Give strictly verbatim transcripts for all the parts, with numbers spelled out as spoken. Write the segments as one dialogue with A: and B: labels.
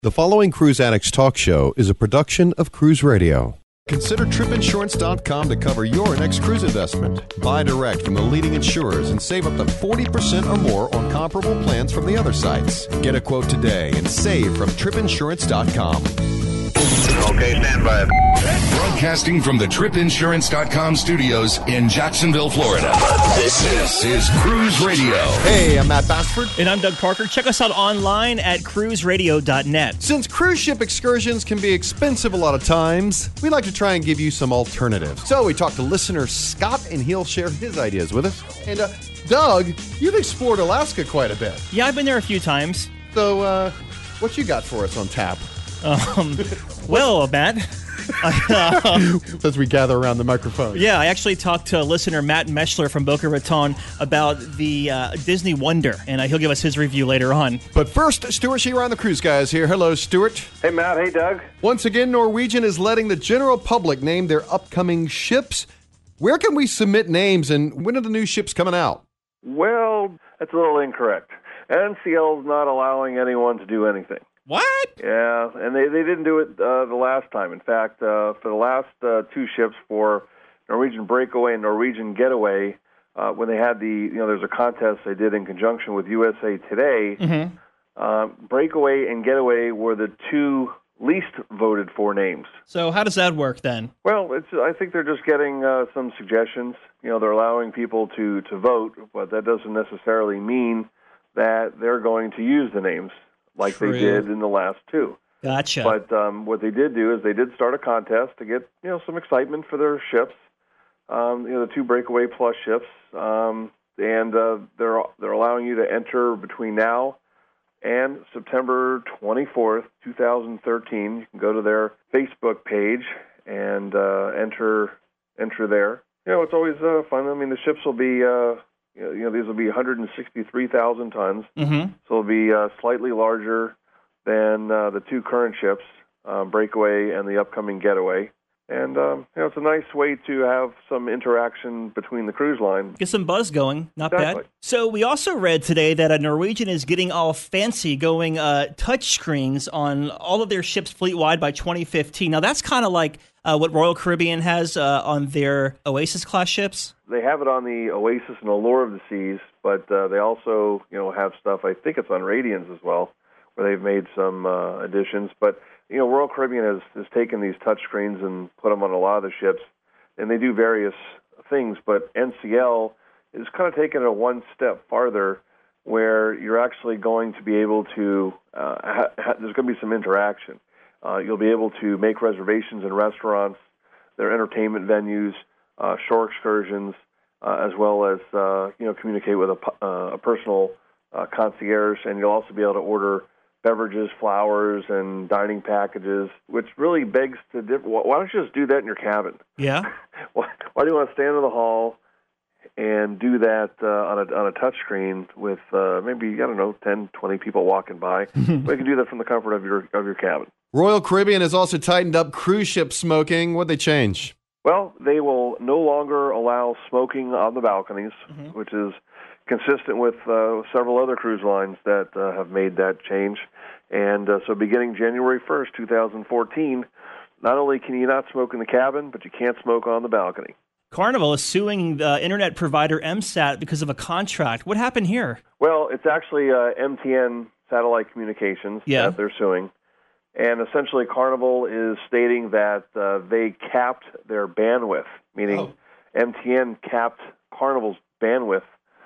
A: The following Cruise Addicts Talk Show is a production of Cruise Radio. Consider trip insurance dot com to cover your next cruise investment. Buy direct from the leading insurers and save up to forty percent or more on comparable plans from the other sites. Get a quote today and save from trip insurance dot com.
B: Okay, stand by.
C: Broadcasting from the trip insurance dot com studios in Jacksonville, Florida. This, this is Cruise Radio.
A: Hey, I'm Matt Bassford.
D: And I'm Doug Parker. Check us out online at cruise radio dot net.
A: Since cruise ship excursions can be expensive a lot of times, we like to try and give you some alternatives. So we talked to listener Scott, and he'll share his ideas with us. And uh, Doug, you've explored Alaska quite a bit.
D: Yeah, I've been there a few times.
A: So uh, what you got for us on tap?
D: Um, well, Matt, I, uh,
A: as we gather around the microphone.
D: Yeah, I actually talked to listener Matt Meschler from Boca Raton about the uh, Disney Wonder, and uh, he'll give us his review later on.
A: But first, Stuart Shearer on the Cruise Guys here. Hello, Stuart.
B: Hey, Matt. Hey, Doug.
A: Once again, Norwegian is letting the general public name their upcoming ships. Where can we submit names, and when are the new ships coming out?
B: Well, that's a little incorrect. N C L is not allowing anyone to do anything.
D: What?
B: Yeah, and they, they didn't do it uh, the last time. In fact, uh, for the last uh, two ships for Norwegian Breakaway and Norwegian Getaway, uh, when they had the, you know, there's a contest they did in conjunction with U S A Today,
D: Mm-hmm.
B: uh, Breakaway and Getaway were the two least voted for names.
D: So how does that work then?
B: Well, it's, I think they're just getting uh, some suggestions. You know, they're allowing people to, to vote, but that doesn't necessarily mean that they're going to use the names like
D: True.
B: they did in the last two.
D: Gotcha.
B: But um, what they did do is they did start a contest to get, you know, some excitement for their ships. Um, you know, the two Breakaway Plus ships, um, and uh, they're they're allowing you to enter between now and September twenty-fourth, twenty thirteen. You can go to their Facebook page and uh, enter enter there. You know, it's always uh, fun. I mean, the ships will be. Uh, You know, these will be one hundred sixty-three thousand tons,
D: Mm-hmm.
B: so it'll be uh, slightly larger than uh, the two current ships, uh, Breakaway and the upcoming Getaway. And, um, you know, it's a nice way to have some interaction between the cruise line.
D: Get some buzz going. Not
B: Exactly.
D: bad. So we also read today that a Norwegian is getting all fancy, going uh, touch screens on all of their ships fleet-wide by twenty fifteen. Now, that's kind of like uh, what Royal Caribbean has uh, on their Oasis-class ships.
B: They have it on the Oasis and Allure of the Seas, but uh, they also, you know, have stuff, I think it's on Radians as well, where they've made some uh, additions. But, you know, Royal Caribbean has, has taken these touch screens and put them on a lot of the ships, and they do various things, but N C L is kind of taking it one step farther, where you're actually going to be able to, uh, ha- ha- there's going to be some interaction. Uh, you'll be able to make reservations in restaurants, their entertainment venues, uh, shore excursions, uh, as well as, uh, you know, communicate with a, uh, a personal uh, concierge, and you'll also be able to order beverages, flowers, and dining packages, which really begs to differ. Why don't you just do that in your cabin?
D: Yeah.
B: Why, why do you want to stand in the hall and do that uh, on a on a touch screen with uh, maybe, I don't know, ten, twenty people walking by? But you can do that from the comfort of your of your cabin.
A: Royal Caribbean has also tightened up cruise ship smoking. What'd they change?
B: Well, they will no longer allow smoking on the balconies,
D: Mhm.
B: which is consistent with uh, several other cruise lines that uh, have made that change. And uh, so beginning January first, twenty fourteen, not only can you not smoke in the cabin, but you can't smoke on the balcony.
D: Carnival is suing the internet provider M SAT because of a contract. What happened here?
B: Well, it's actually uh, M T N Satellite Communications
D: Yeah.
B: that they're suing. And essentially, Carnival is stating that uh, they capped their bandwidth, meaning
A: Oh.
B: M T N capped Carnival's bandwidth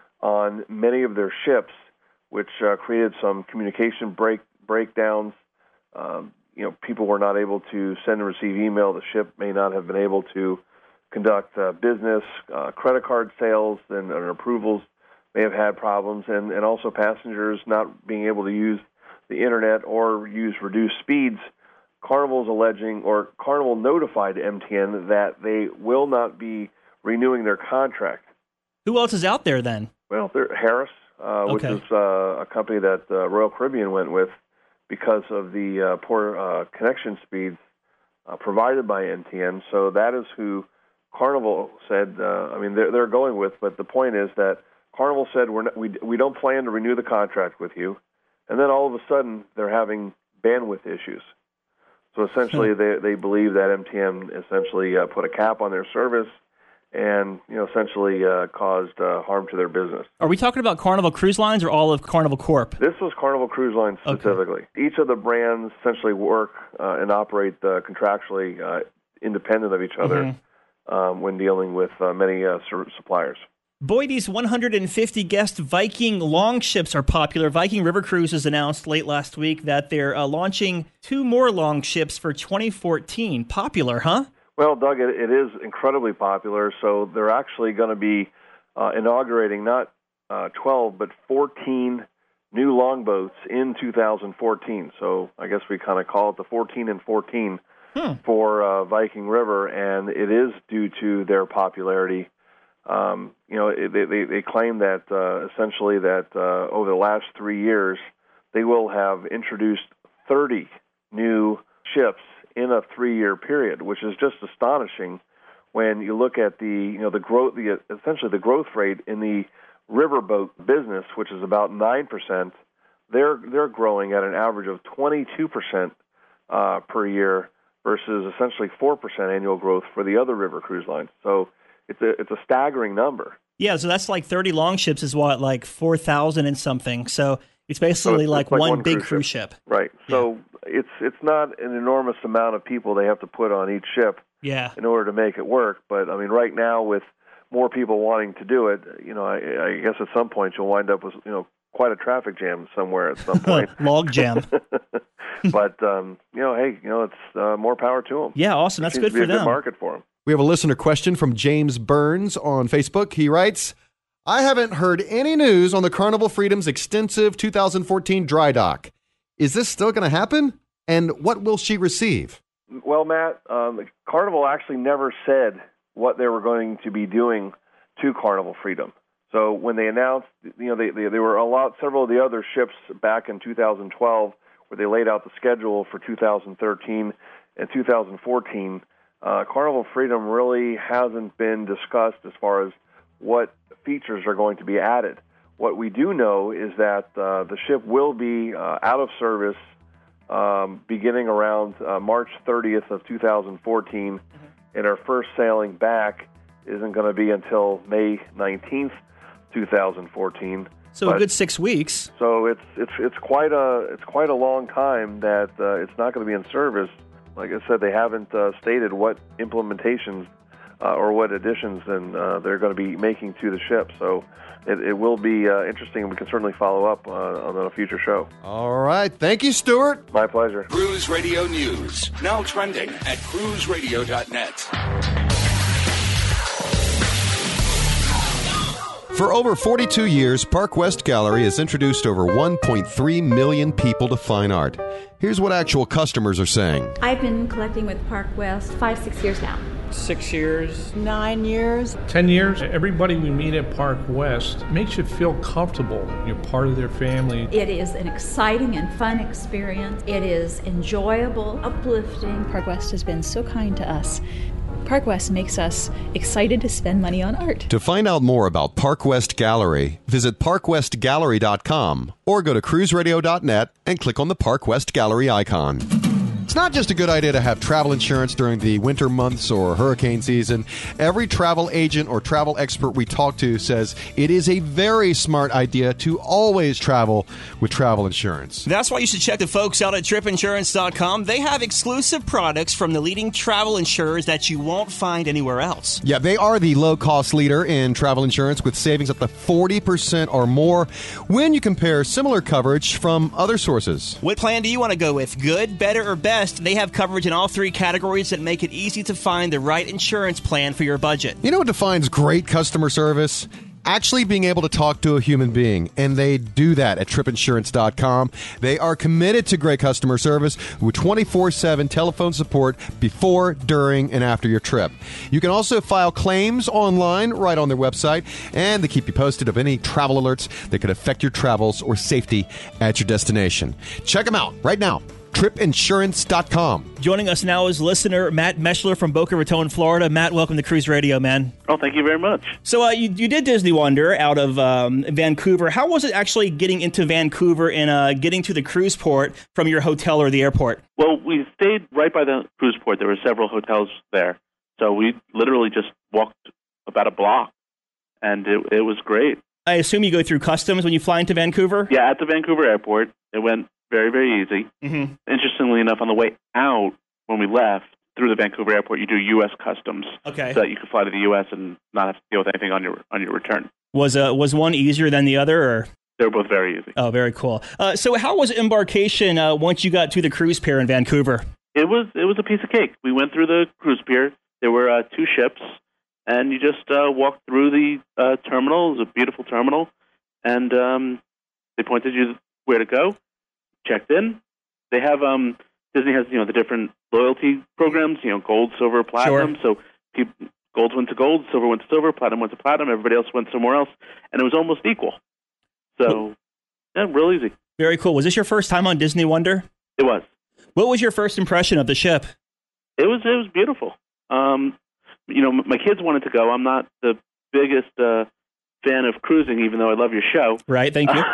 B: on many of their ships, which uh, created some communication break breakdowns. Um, you know, people were not able to send and receive email. The ship may not have been able to conduct uh, business, uh, credit card sales, and, and approvals may have had problems, and, and also passengers not being able to use the internet or use reduced speeds. Carnival's alleging, or Carnival notified M T N that they will not be renewing their contract.
D: Who else is out there then?
B: Well, they're Harris, uh, which
D: Okay.
B: is uh, a company that uh, Royal Caribbean went with because of the uh, poor uh, connection speeds uh, provided by M T N. So that is who Carnival said. Uh, I mean, they're they're going with, but the point is that Carnival said we're not, we we don't plan to renew the contract with you, and then all of a sudden they're having bandwidth issues. So essentially, hmm. they they believe that M T M essentially uh, put a cap on their service, and you know essentially uh, caused uh, harm to their business.
D: Are we talking about Carnival Cruise Lines or all of Carnival Corp?
B: This was Carnival Cruise Lines specifically. Okay. Each of the brands essentially work uh, and operate uh, contractually uh, independent of each other mm-hmm. um, when dealing with uh, many uh, suppliers.
D: Boyd's one hundred fifty guest Viking longships are popular. Viking River Cruises announced late last week that they're uh, launching two more longships for twenty fourteen. Popular, huh?
B: Well, Doug, it, it is incredibly popular. So they're actually going to be uh, inaugurating not uh, twelve, but fourteen new longboats in two thousand fourteen. So I guess we kind of call it the fourteen and fourteen hmm. for uh, Viking River, and it is due to their popularity. Um, you know, they, they, they claim that uh, essentially that uh, over the last three years, they will have introduced thirty new ships in a three-year period, which is just astonishing when you look at the you know the growth, the essentially the growth rate in the riverboat business, which is about nine percent. They're they're growing at an average of twenty-two percent uh, per year versus essentially four percent annual growth for the other river cruise lines. So It's a it's a staggering number.
D: Yeah, so that's like thirty longships is what, like four thousand and something. So it's basically so it's like, like one, one big cruise, cruise ship.
B: ship. Right. So yeah. it's it's not an enormous amount of people they have to put on each ship
D: yeah.
B: in order to make it work. But, I mean, right now with more people wanting to do it, you know, I, I guess at some point you'll wind up with, you know, quite a traffic jam somewhere at some point.
D: Log jam.
B: But, um, you know, hey, you know, it's uh, more power to them.
D: Yeah, awesome. That's good for them.
B: Seems to be a good market for them.
A: We have a listener question from James Burns on Facebook. He writes, I haven't heard any news on the Carnival Freedom's extensive two thousand fourteen dry dock. Is this still going to happen? And what will she receive?
B: Well, Matt, um, Carnival actually never said what they were going to be doing to Carnival Freedom. So when they announced, you know, they, they, they were a lot, several of the other ships back in two thousand twelve where they laid out the schedule for two thousand thirteen and two thousand fourteen. Uh, Carnival Freedom really hasn't been discussed as far as what features are going to be added. What we do know is that uh, the ship will be uh, out of service um, beginning around uh, March thirtieth of two thousand fourteen, mm-hmm. and our first sailing back isn't going to be until May nineteenth, two thousand fourteen.
D: So but, a good six weeks.
B: So it's it's it's quite a it's quite a long time that uh, it's not going to be in service. Like I said, they haven't uh, stated what implementations uh, or what additions then uh, they're going to be making to the ship. So it, it will be uh, interesting, and we can certainly follow up uh, on a future show.
A: All right. Thank you, Stuart.
B: My pleasure.
C: Cruise Radio News, now trending at cruise radio dot net.
A: For over forty-two years, Park West Gallery has introduced over one point three million people to fine art. Here's what actual customers are saying.
E: I've been collecting with Park West five, six years now.
F: Six years.
G: Nine years.
H: Ten years. Everybody we meet at Park West makes you feel comfortable. You're part of their family.
E: It is an exciting and fun experience. It is enjoyable, uplifting.
G: Park West has been so kind to us. Park West makes us excited to spend money on art.
A: To find out more about Park West Gallery, visit park west gallery dot com or go to cruise radio dot net and click on the Park West Gallery icon. It's not just a good idea to have travel insurance during the winter months or hurricane season. Every travel agent or travel expert we talk to says it is a very smart idea to always travel with travel insurance.
D: That's why you should check the folks out at trip insurance dot com. They have exclusive products from the leading travel insurers that you won't find anywhere else.
A: Yeah, they are the low-cost leader in travel insurance with savings up to forty percent or more when you compare similar coverage from other sources.
D: What plan do you want to go with? Good, better, or best? They have coverage in all three categories that make it easy to find the right insurance plan for your budget.
A: You know what defines great customer service? Actually being able to talk to a human being, and they do that at trip insurance dot com. They are committed to great customer service with twenty-four seven telephone support before, during, and after your trip. You can also file claims online right on their website, and they keep you posted of any travel alerts that could affect your travels or safety at your destination. Check them out right now. trip insurance dot com.
D: Joining us now is listener Matt Meschler from Boca Raton, Florida. Matt, welcome to Cruise Radio, man.
F: Oh, thank you very much.
D: So uh, you, you did Disney Wonder out of um, Vancouver. How was it actually getting into Vancouver and uh, getting to the cruise port from your hotel or the airport?
F: Well, we stayed right by the cruise port. There were several hotels there. So we literally just walked about a block, and it, it was great.
D: I assume you go through customs when you fly into Vancouver?
F: Yeah, at the Vancouver airport. It went very, very easy.
D: Mm-hmm.
F: Interestingly enough, on the way out, when we left through the Vancouver airport, you do U S customs,
D: okay,
F: so that you can fly to the U S and not have to deal with anything on your on your return.
D: Was uh, was one easier than the other, or?
F: They were both very easy.
D: Oh, very cool. Uh, so how was embarkation uh, once you got to the cruise pier in Vancouver?
F: It was it was a piece of cake. We went through the cruise pier. There were uh, two ships, and you just uh, walked through the uh, terminal. It was a beautiful terminal, and um, they pointed you where to go. Checked in. They have um, Disney has you know the different loyalty programs. You know, gold, silver, platinum.
D: Sure.
F: So people, gold went to gold, silver went to silver, platinum went to platinum. Everybody else went somewhere else, and it was almost equal. So yeah, real easy.
D: Very cool. Was this your first time on Disney Wonder?
F: It was.
D: What was your first impression of the ship?
F: It was it was beautiful. Um, you know, my kids wanted to go. I'm not the biggest uh, fan of cruising, even though I love your show.
D: Right. Thank you.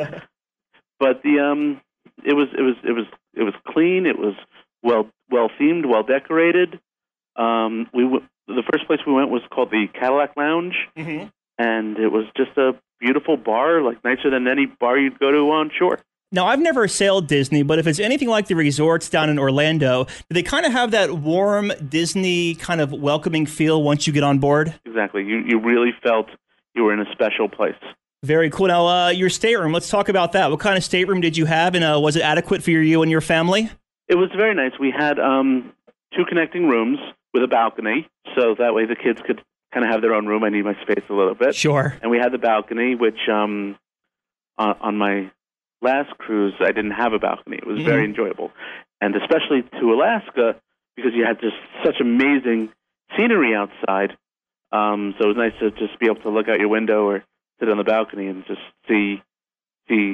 F: But the um. It was it was it was it was clean. It was well well themed, well decorated. Um, we w- the first place we went was called the Cadillac Lounge,
D: mm-hmm.
F: and it was just a beautiful bar, like nicer than any bar you'd go to on shore.
D: Now, I've never sailed Disney, but if it's anything like the resorts down in Orlando, do they kind of have that warm Disney kind of welcoming feel once you get on board?
F: Exactly. You you really felt you were in a special place.
D: Very cool. Now, uh, your stateroom, let's talk about that. What kind of stateroom did you have, and uh, was it adequate for you and your family?
F: It was very nice. We had um, two connecting rooms with a balcony, so that way the kids could kind of have their own room. I need my space a little bit.
D: Sure.
F: And we had the balcony, which um, on, on my last cruise, I didn't have a balcony. It was mm-hmm. very enjoyable, and especially to Alaska, because you had just such amazing scenery outside. Um, so it was nice to just be able to look out your window or sit on the balcony and just see, see,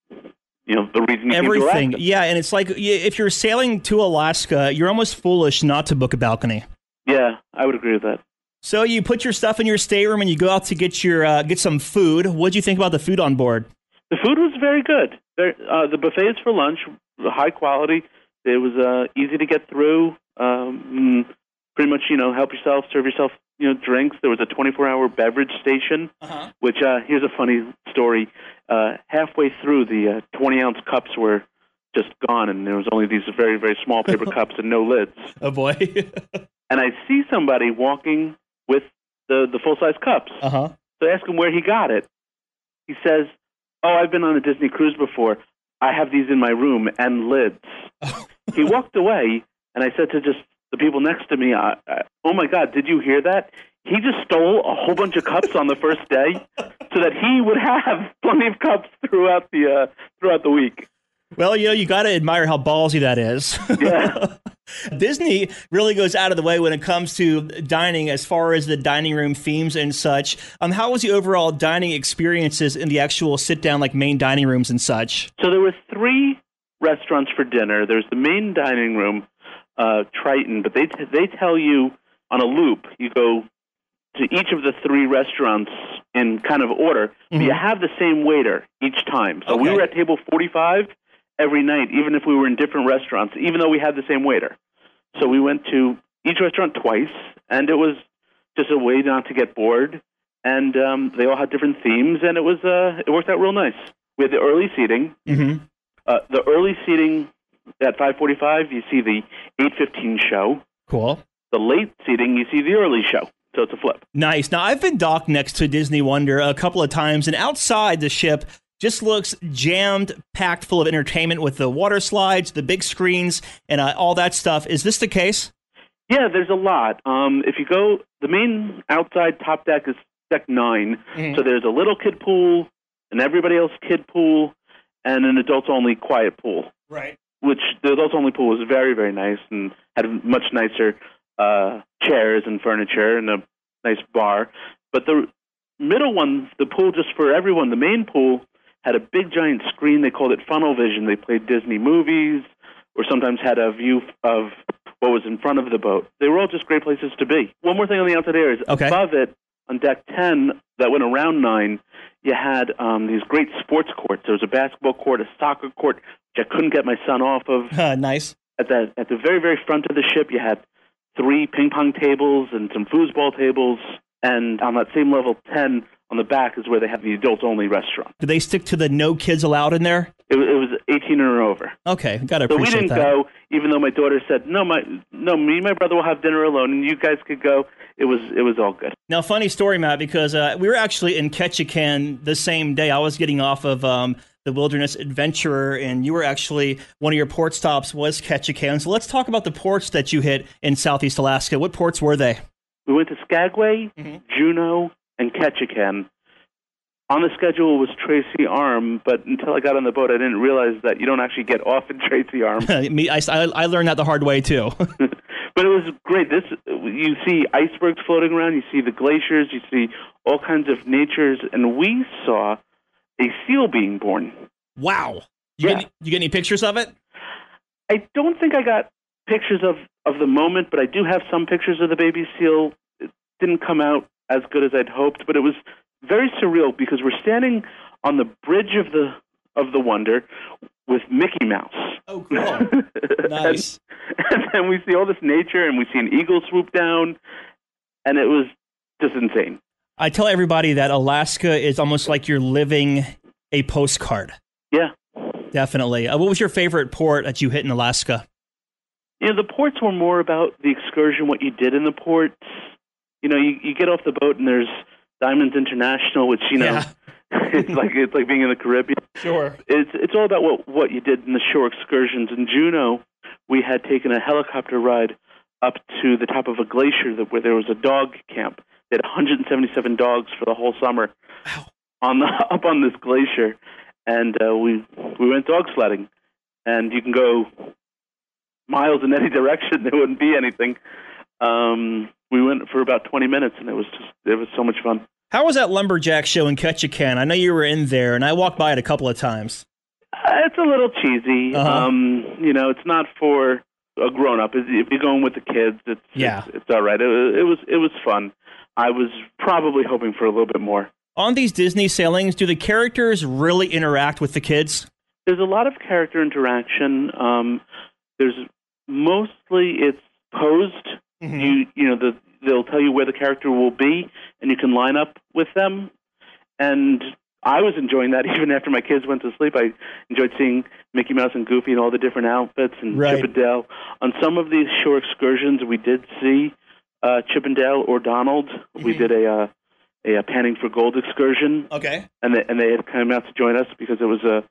F: you know, the reason you
D: everything.
F: Came to Alaska.
D: Yeah, and it's like if you're sailing to Alaska, you're almost foolish not to book a balcony.
F: Yeah, I would agree with that.
D: So you put your stuff in your stateroom and you go out to get your uh, get some food. What did you think about the food on board?
F: The food was very good. Very, uh, the buffets for lunch, high quality. It was uh, easy to get through. Um, pretty much, you know, help yourself, serve yourself. You know, drinks. There was a twenty-four hour beverage station, uh-huh. which, uh, here's a funny story. Uh, halfway through, the uh, twenty ounce cups were just gone, and there was only these very, very small paper cups and no lids.
D: Oh, boy.
F: And I see somebody walking with the, the full-size cups.
D: Uh-huh.
F: So I ask him where he got it. He says, oh, I've been on a Disney cruise before. I have these in my room and lids. He walked away, and I said to just the people next to me, uh, uh, oh my God, did you hear that? He just stole a whole bunch of cups on the first day so that he would have plenty of cups throughout the uh, throughout the week.
D: Well, you know, you got to admire how ballsy that is.
F: Yeah.
D: Disney really goes out of the way when it comes to dining as far as the dining room themes and such. Um, how was the overall dining experiences in the actual sit-down, like main dining rooms and such?
F: So there were three restaurants for dinner. There's the main dining room, Uh, Triton, but they t- they tell you on a loop. You go to each of the three restaurants in kind of order. Mm-hmm. But you have the same waiter each time. So
D: okay.
F: we were at table forty-five every night, even if we were in different restaurants, even though we had the same waiter. So we went to each restaurant twice, and it was just a way not to get bored. And um, they all had different themes, and it was uh, it worked out real nice. We had the early seating.
D: Mm-hmm.
F: Uh, the early seating. At five forty-five, you see the eight fifteen show.
D: Cool.
F: The late seating, you see the early show. So it's a flip.
D: Nice. Now, I've been docked next to Disney Wonder a couple of times, and outside the ship just looks jammed, packed full of entertainment with the water slides, the big screens, and uh, all that stuff. Is this the case?
F: Yeah, there's a lot. Um, if you go, the main outside top deck is deck nine. Mm-hmm. So there's a little kid pool, an everybody else kid pool, and an adults-only quiet pool.
D: Right.
F: Which the adults-only pool was very, very nice and had much nicer uh, chairs and furniture and a nice bar. But the middle one, the pool just for everyone, the main pool, had a big giant screen. They called it Funnel Vision. They played Disney movies, or sometimes had a view of what was in front of the boat. They were all just great places to be. One more thing on the outside area is
D: okay.
F: above it, on deck ten, that went around nine, you had um, these great sports courts. There was a basketball court, a soccer court, which I couldn't get my son off of.
D: Uh, nice.
F: At the, at the very, very front of the ship, you had three ping pong tables and some foosball tables. And on that same level ten, on the back, is where they have the adults-only restaurant.
D: Do they stick to the no kids allowed in there?
F: It, it was eighteen and over.
D: Okay, got to
F: so
D: appreciate that.
F: So we didn't go, even though my daughter said, no, my no, me and my brother will have dinner alone, and you guys could go. It was it was all good.
D: Now, funny story, Matt, because uh, we were actually in Ketchikan the same day. I was getting off of um, the Wilderness Adventurer, and you were actually, one of your port stops was Ketchikan. So let's talk about the ports that you hit in Southeast Alaska. What ports were they?
F: We went to Skagway, mm-hmm. Juneau, and Ketchikan. On the schedule was Tracy Arm, but until I got on the boat, I didn't realize that you don't actually get off in Tracy Arm.
D: Me, I, I learned that the hard way, too.
F: But it was great. This you see icebergs floating around, you see the glaciers, you see all kinds of natures, and we saw a seal being born.
D: Wow. You,
F: yeah.
D: get, you get any pictures of it?
F: I don't think I got pictures of, of the moment, but I do have some pictures of the baby seal. It didn't come out as good as I'd hoped, but it was very surreal because we're standing on the bridge of the of the Wonder with Mickey Mouse.
D: Oh, cool. Nice.
F: and, and then we see all this nature, and we see an eagle swoop down, and it was just insane.
D: I tell everybody that Alaska is almost like you're living a postcard.
F: Yeah.
D: Definitely. Uh, what was your favorite port that you hit in Alaska?
F: You know, the ports were more about the excursion, what you did in the ports. You know, you, you get off the boat, and there's Diamonds International, which, you know, yeah. it's like it's like being in the Caribbean.
D: Sure.
F: It's it's all about what, what you did in the shore excursions. In Juneau, we had taken a helicopter ride up to the top of a glacier that, where there was a dog camp. They had one hundred seventy-seven dogs for the whole summer
D: wow.
F: on the up on this glacier, and uh, we we went dog sledding, and you can go miles in any direction. There wouldn't be anything. Um, we went for about twenty minutes, and it was just it was so much fun.
D: How was that lumberjack show in Ketchikan? I know you were in there, and I walked by it a couple of times.
F: Uh, it's a little cheesy.
D: Uh-huh.
F: Um, you know, it's not for a grown-up. If you're going with the kids, it's
D: yeah.
F: it's, it's all right. It, it was it was fun. I was probably hoping for a little bit more.
D: On these Disney sailings, do the characters really interact with the kids?
F: There's a lot of character interaction. Um, there's mostly it's posed. Mm-hmm. You you know the they'll tell you where the character will be, and you can line up with them. And I was enjoying that even after my kids went to sleep. I enjoyed seeing Mickey Mouse and Goofy in all the different outfits and
D: right.
F: Chip and Dale. On some of these shore excursions, we did see uh, Chip and Dale or Donald. Mm-hmm. We did a, uh, a a panning for gold excursion.
D: Okay,
F: and they and they had come out to join us because it was a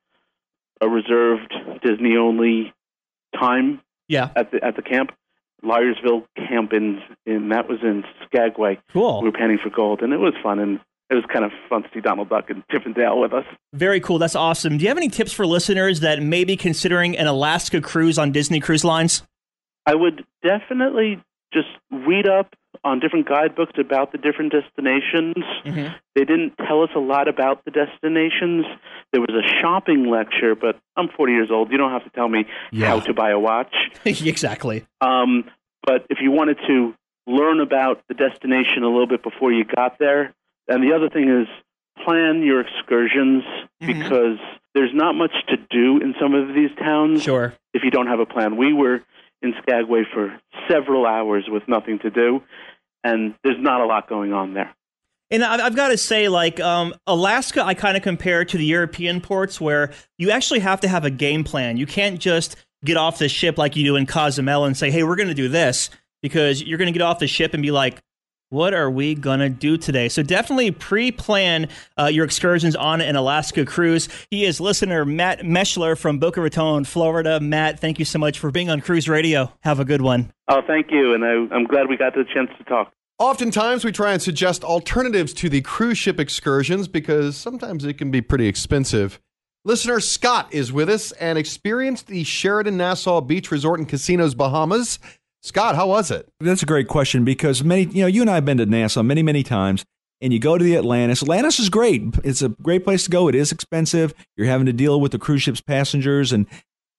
F: a reserved Disney only time.
D: Yeah,
F: at the at the camp. Lyersville Camp in, in that was in Skagway.
D: Cool.
F: We were panning for gold, and it was fun, and it was kind of fun to see Donald Duck and Chip and Dale with us.
D: Very cool. That's awesome. Do you have any tips for listeners that may be considering an Alaska cruise on Disney Cruise Lines?
F: I would definitely just read up on different guidebooks about the different destinations. Mm-hmm. They didn't tell us a lot about the destinations. There was a shopping lecture, but I'm forty years old. You don't have to tell me yeah. how to buy a watch.
D: Exactly.
F: Um, but if you wanted to learn about the destination a little bit before you got there, and the other thing is plan your excursions mm-hmm. because there's not much to do in some of these towns
D: sure.
F: if you don't have a plan. We were in Skagway for several hours with nothing to do, and there's not a lot going on there.
D: And I've got to say, like, um, Alaska, I kind of compare to the European ports where you actually have to have a game plan. You can't just get off the ship like you do in Cozumel and say, hey, we're going to do this, because you're going to get off the ship and be like, what are we going to do today? So definitely pre-plan uh, your excursions on an Alaska cruise. He is listener Matt Meshler from Boca Raton, Florida. Matt, thank you so much for being on Cruise Radio. Have a good one.
F: Oh, thank you, and I, I'm glad we got the chance to talk.
A: Oftentimes, we try and suggest alternatives to the cruise ship excursions because sometimes it can be pretty expensive. Listener Scott is with us and experienced the Sheraton Nassau Beach Resort and Casinos, Bahamas. Scott, how was it?
I: That's a great question because many, you know, you and I have been to Nassau many, many times, and you go to the Atlantis. Atlantis is great. It's a great place to go. It is expensive. You're having to deal with the cruise ship's passengers, and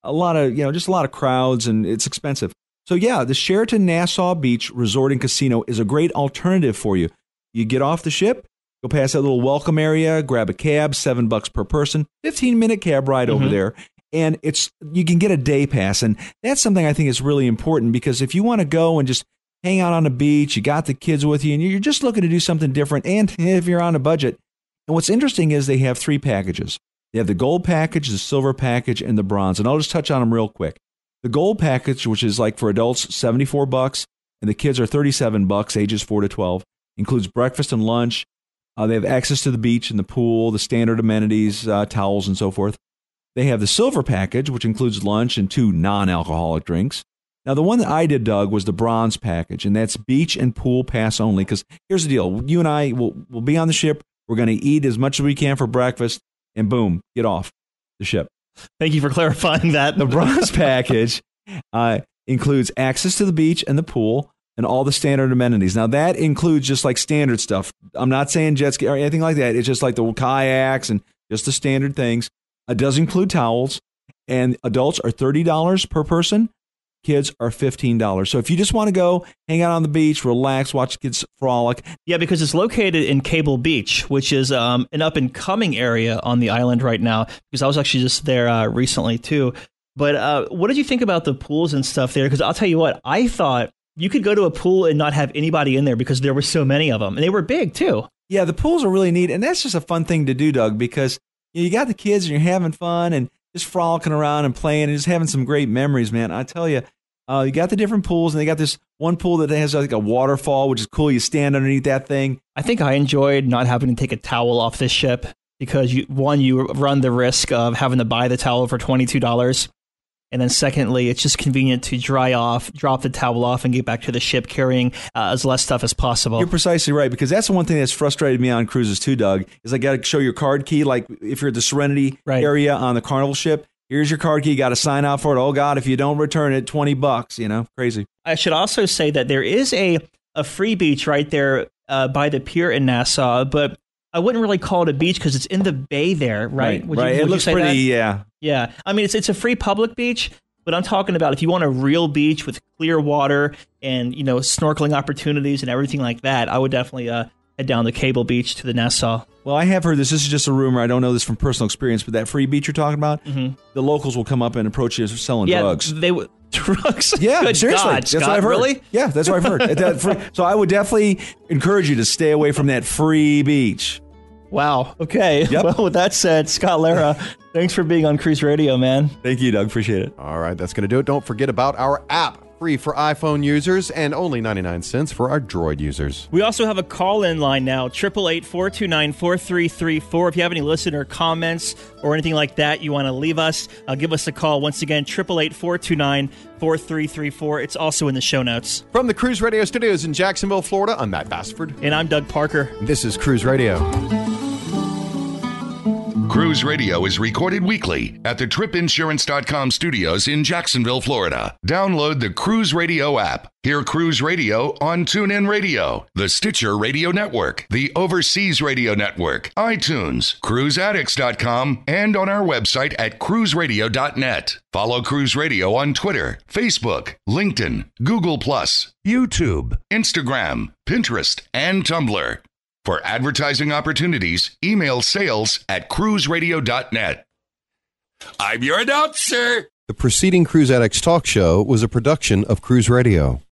I: a lot of, you know, just a lot of crowds, and it's expensive. So yeah, the Sheraton Nassau Beach Resort and Casino is a great alternative for you. You get off the ship, go past that little welcome area, grab a cab, seven bucks per person, fifteen minute cab ride mm-hmm. over there. And it's you can get a day pass. And that's something I think is really important, because if you want to go and just hang out on the beach, you got the kids with you, and you're just looking to do something different, and if you're on a budget. And what's interesting is they have three packages. They have the gold package, the silver package, and the bronze. And I'll just touch on them real quick. The gold package, which is like for adults, seventy-four bucks, and the kids are thirty-seven bucks, ages four to twelve, includes breakfast and lunch. Uh, they have access to the beach and the pool, the standard amenities, uh, towels, and so forth. They have the silver package, which includes lunch and two non-alcoholic drinks. Now, the one that I did, Doug, was the bronze package, and that's beach and pool pass only. Because here's the deal. You and I will will be on the ship. We're going to eat as much as we can for breakfast, and boom, get off the ship.
D: Thank you for clarifying that.
I: The bronze package uh, includes access to the beach and the pool and all the standard amenities. Now, that includes just like standard stuff. I'm not saying jet ski or anything like that. It's just like the kayaks and just the standard things. It does include towels, and adults are thirty dollars per person. Kids are fifteen dollars. So if you just want to go hang out on the beach, relax, watch kids frolic.
D: Yeah, because it's located in Cable Beach, which is um, an up-and-coming area on the island right now, because I was actually just there uh, recently, too. But uh, what did you think about the pools and stuff there? Because I'll tell you what, I thought you could go to a pool and not have anybody in there because there were so many of them, and they were big, too.
I: Yeah, the pools are really neat, and that's just a fun thing to do, Doug, because you know, you got the kids and you're having fun and just frolicking around and playing and just having some great memories, man. I tell you, uh, you got the different pools, and they got this one pool that has like a waterfall, which is cool. You stand underneath that thing.
D: I think I enjoyed not having to take a towel off this ship because, you, one, you run the risk of having to buy the towel for twenty-two dollars. And then secondly, it's just convenient to dry off, drop the towel off, and get back to the ship carrying uh, as less stuff as possible.
I: You're precisely right, because that's the one thing that's frustrated me on cruises too, Doug, is I got to show your card key. Like if you're at the Serenity right. area on the Carnival ship, here's your card key. You got to sign out for it. Oh, God, if you don't return it, twenty bucks, you know, crazy.
D: I should also say that there is a, a free beach right there uh, by the pier in Nassau, but I wouldn't really call it a beach because it's in the bay there, right?
I: Right,
D: would
I: right.
D: You,
I: it looks pretty, that? yeah.
D: Yeah. I mean, it's it's a free public beach, but I'm talking about if you want a real beach with clear water and, you know, snorkeling opportunities and everything like that, I would definitely uh, head down to Cable Beach to the Nassau.
I: Well, I have heard this. This is just a rumor. I don't know this from personal experience, but that free beach you're talking about, mm-hmm. the locals will come up and approach you selling
D: yeah,
I: drugs.
D: They would. Drugs?
I: Yeah,
D: Good
I: seriously.
D: God,
I: that's
D: Scott,
I: what I've heard.
D: Really?
I: Yeah, that's what I've heard. That free, so I would definitely encourage you to stay away from that free beach.
D: Wow. Okay. Yep. Well, with that said, Scott Lara, thanks for being on Cruise Radio, man.
I: Thank you, Doug. Appreciate it.
A: All right, that's going to do it. Don't forget about our app. Free for iPhone users and only ninety-nine cents for our Droid users.
D: We also have a call-in line now, eight eight eight, four two nine, four three three four. If you have any listener comments or anything like that you want to leave us, uh, give us a call. Once again, eight eight eight, four two nine, four three three four. It's also in the show notes.
A: From the Cruise Radio Studios in Jacksonville, Florida, I'm Matt Bassford.
D: And I'm Doug Parker.
A: This is Cruise Radio.
C: Cruise Radio is recorded weekly at the trip insurance dot com studios in Jacksonville, Florida. Download the Cruise Radio app. Hear Cruise Radio on TuneIn Radio, the Stitcher Radio Network, the Overseas Radio Network, iTunes, cruise addicts dot com, and on our website at cruise radio dot net. Follow Cruise Radio on Twitter, Facebook, LinkedIn, Google Plus, YouTube, Instagram, Pinterest, and Tumblr. For advertising opportunities, email sales at cruise radio dot net. I'm your announcer.
A: The preceding Cruise Addicts Talk Show was a production of Cruise Radio.